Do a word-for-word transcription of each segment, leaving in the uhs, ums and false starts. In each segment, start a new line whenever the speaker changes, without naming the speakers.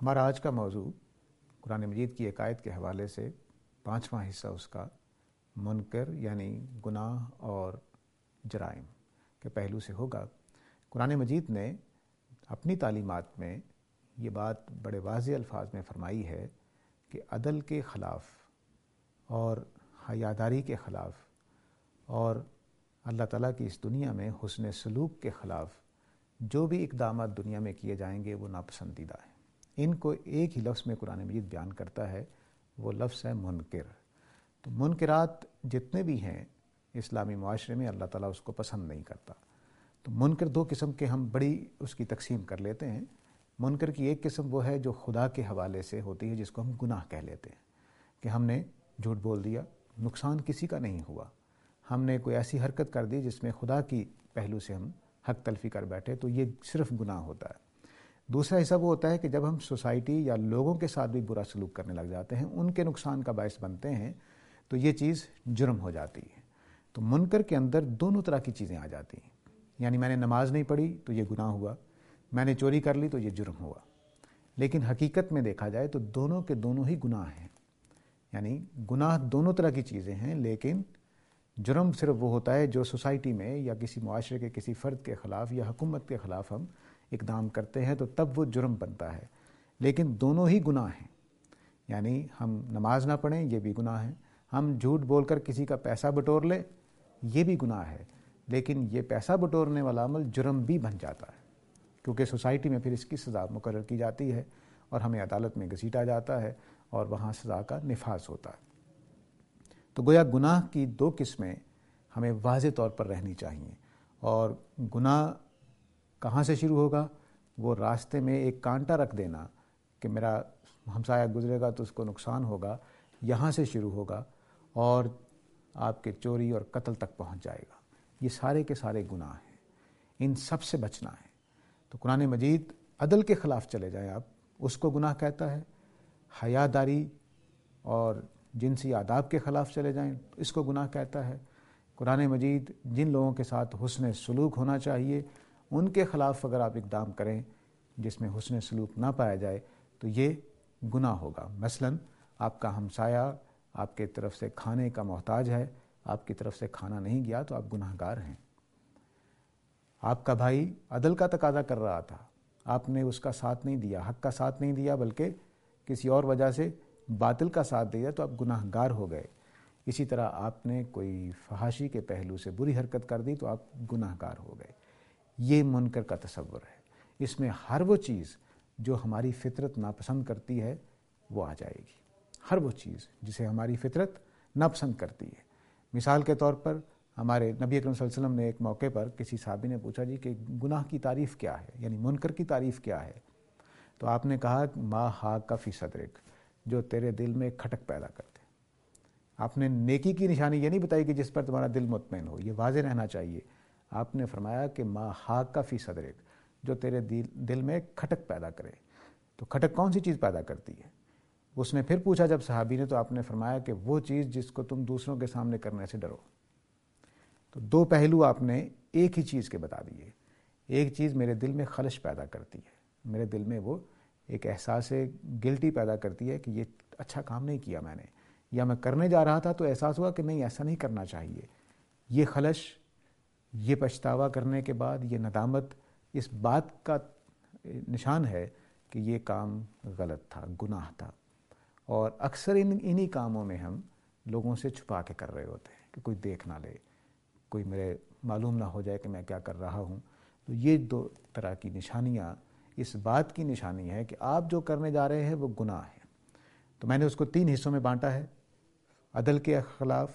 ہمارا آج کا موضوع قرآن مجید کی ایک آیت کے حوالے سے پانچواں حصہ اس کا منکر یعنی گناہ اور جرائم کے پہلو سے ہوگا۔ قرآن مجید نے اپنی تعلیمات میں یہ بات بڑے واضح الفاظ میں فرمائی ہے کہ عدل کے خلاف اور حیاداری کے خلاف اور اللہ تعالیٰ کی اس دنیا میں حسن سلوک کے خلاف جو بھی اقدامات دنیا میں کیے جائیں گے وہ ناپسندیدہ ہیں۔ ان کو ایک ہی لفظ میں قرآن مجید بیان کرتا ہے، وہ لفظ ہے منکر۔ تو منکرات جتنے بھی ہیں اسلامی معاشرے میں اللہ تعالیٰ اس کو پسند نہیں کرتا۔ تو منکر دو قسم کے ہم بڑی اس کی تقسیم کر لیتے ہیں۔ منکر کی ایک قسم وہ ہے جو خدا کے حوالے سے ہوتی ہے، جس کو ہم گناہ کہہ لیتے ہیں، کہ ہم نے جھوٹ بول دیا، نقصان کسی کا نہیں ہوا، ہم نے کوئی ایسی حرکت کر دی جس میں خدا کی پہلو سے ہم حق تلفی کر بیٹھے، تو یہ صرف گناہ ہوتا ہے۔ دوسرا حصہ وہ ہوتا ہے کہ جب ہم سوسائٹی یا لوگوں کے ساتھ بھی برا سلوک کرنے لگ جاتے ہیں، ان کے نقصان کا باعث بنتے ہیں، تو یہ چیز جرم ہو جاتی ہے۔ تو منکر کے اندر دونوں طرح کی چیزیں آ جاتی ہیں، یعنی میں نے نماز نہیں پڑھی تو یہ گناہ ہوا، میں نے چوری کر لی تو یہ جرم ہوا۔ لیکن حقیقت میں دیکھا جائے تو دونوں کے دونوں ہی گناہ ہیں، یعنی گناہ دونوں طرح کی چیزیں ہیں، لیکن جرم صرف وہ ہوتا ہے جو سوسائٹی میں یا کسی معاشرے کے کسی فرد کے خلاف یا حکومت کے خلاف ہم اقدام کرتے ہیں تو تب وہ جرم بنتا ہے، لیکن دونوں ہی گناہ ہیں۔ یعنی ہم نماز نہ پڑھیں یہ بھی گناہ ہے، ہم جھوٹ بول کر کسی کا پیسہ بٹور لیں یہ بھی گناہ ہے، لیکن یہ پیسہ بٹورنے والا عمل جرم بھی بن جاتا ہے، کیونکہ سوسائٹی میں پھر اس کی سزا مقرر کی جاتی ہے اور ہمیں عدالت میں گھسیٹا جاتا ہے اور وہاں سزا کا نفاذ ہوتا ہے۔ تو گویا گناہ کی دو قسمیں ہمیں واضح طور پر رہنی چاہیے، اور گناہ کہاں سے شروع ہوگا؟ وہ راستے میں ایک کانٹا رکھ دینا کہ میرا ہمسایہ گزرے گا تو اس کو نقصان ہوگا، یہاں سے شروع ہوگا اور آپ کے چوری اور قتل تک پہنچ جائے گا۔ یہ سارے کے سارے گناہ ہیں، ان سب سے بچنا ہے۔ تو قرآن مجید عدل کے خلاف چلے جائیں آپ، اس کو گناہ کہتا ہے، حیاداری اور جنسی آداب کے خلاف چلے جائیں تو اس کو گناہ کہتا ہے۔ قرآن مجید جن لوگوں کے ساتھ حسن سلوک ہونا چاہیے ان کے خلاف اگر آپ اقدام کریں جس میں حسن سلوک نہ پایا جائے تو یہ گناہ ہوگا۔ مثلاً آپ کا ہمسایہ آپ کے طرف سے کھانے کا محتاج ہے، آپ کی طرف سے کھانا نہیں گیا تو آپ گناہ گار ہیں۔ آپ کا بھائی عدل کا تقاضا کر رہا تھا، آپ نے اس کا ساتھ نہیں دیا، حق کا ساتھ نہیں دیا، بلکہ کسی اور وجہ سے باطل کا ساتھ دیا تو آپ گناہ گار ہو گئے۔ اسی طرح آپ نے کوئی فحاشی کے پہلو سے بری حرکت کر دی تو آپ گناہ گار ہو گئے۔ یہ منکر کا تصور ہے، اس میں ہر وہ چیز جو ہماری فطرت ناپسند کرتی ہے وہ آ جائے گی، ہر وہ چیز جسے ہماری فطرت ناپسند کرتی ہے۔ مثال کے طور پر ہمارے نبی اکرم صلی اللہ علیہ وسلم نے ایک موقع پر کسی صحابی نے پوچھا جی کہ گناہ کی تعریف کیا ہے، یعنی منکر کی تعریف کیا ہے؟ تو آپ نے کہا ما حاک فی صدرک، جو تیرے دل میں کھٹک پیدا کرتے۔ آپ نے نیکی کی نشانی یہ نہیں بتائی کہ جس پر تمہارا دل مطمئن ہو، یہ واضح رہنا چاہیے۔ آپ نے فرمایا کہ ما حاک فی صدرک، جو تیرے دل میں کھٹک پیدا کرے۔ تو کھٹک کون سی چیز پیدا کرتی ہے؟ اس نے پھر پوچھا جب صحابی نے، تو آپ نے فرمایا کہ وہ چیز جس کو تم دوسروں کے سامنے کرنے سے ڈرو۔ تو دو پہلو آپ نے ایک ہی چیز کے بتا دیے۔ ایک چیز میرے دل میں خلش پیدا کرتی ہے، میرے دل میں وہ ایک احساس گلٹی پیدا کرتی ہے کہ یہ اچھا کام نہیں کیا میں نے، یا میں کرنے جا رہا تھا تو احساس ہوا کہ نہیں ایسا نہیں کرنا چاہیے۔ یہ خلش، یہ پچھتاوا کرنے کے بعد یہ ندامت اس بات کا نشان ہے کہ یہ کام غلط تھا، گناہ تھا۔ اور اکثر ان انہی کاموں میں ہم لوگوں سے چھپا کے کر رہے ہوتے ہیں کہ کوئی دیکھ نہ لے، کوئی میرے معلوم نہ ہو جائے کہ میں کیا کر رہا ہوں۔ تو یہ دو طرح کی نشانیاں اس بات کی نشانی ہے کہ آپ جو کرنے جا رہے ہیں وہ گناہ ہے۔ تو میں نے اس کو تین حصوں میں بانٹا ہے: عدل کے خلاف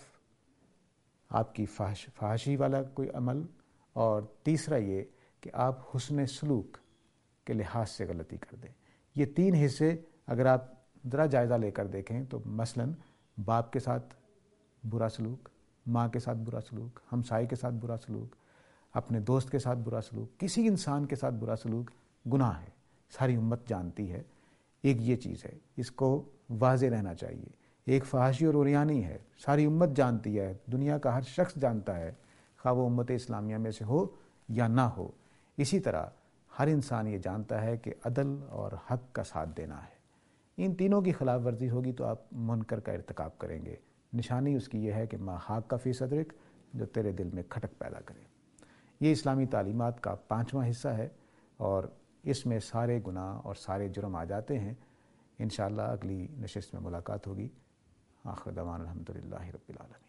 آپ کی فحش فحاشی والا کوئی عمل، اور تیسرا یہ کہ آپ حسن سلوک کے لحاظ سے غلطی کر دیں۔ یہ تین حصے اگر آپ ذرا جائزہ لے کر دیکھیں تو مثلاً باپ کے ساتھ برا سلوک، ماں کے ساتھ برا سلوک، ہمسائے کے ساتھ برا سلوک، اپنے دوست کے ساتھ برا سلوک، کسی انسان کے ساتھ برا سلوک گناہ ہے، ساری امت جانتی ہے۔ ایک یہ چیز ہے، اس کو واضح رہنا چاہیے۔ ایک فحاشی اور عریانی ہے، ساری امت جانتی ہے، دنیا کا ہر شخص جانتا ہے، خواہ وہ امت اسلامیہ میں سے ہو یا نہ ہو۔ اسی طرح ہر انسان یہ جانتا ہے کہ عدل اور حق کا ساتھ دینا ہے. ان تینوں کی خلاف ورزی ہوگی تو آپ منکر کا ارتکاب کریں گے. نشانی اس کی یہ ہے کہ ما حاک کا فی صدرک، جو تیرے دل میں کھٹک پیدا کرے. یہ اسلامی تعلیمات کا پانچواں حصہ ہے اور اس میں سارے گناہ اور سارے جرم آ جاتے ہیں. انشاءاللہ اگلی نشست میں ملاقات ہوگی. آخر دعوانا الحمدللہ رب العالمین.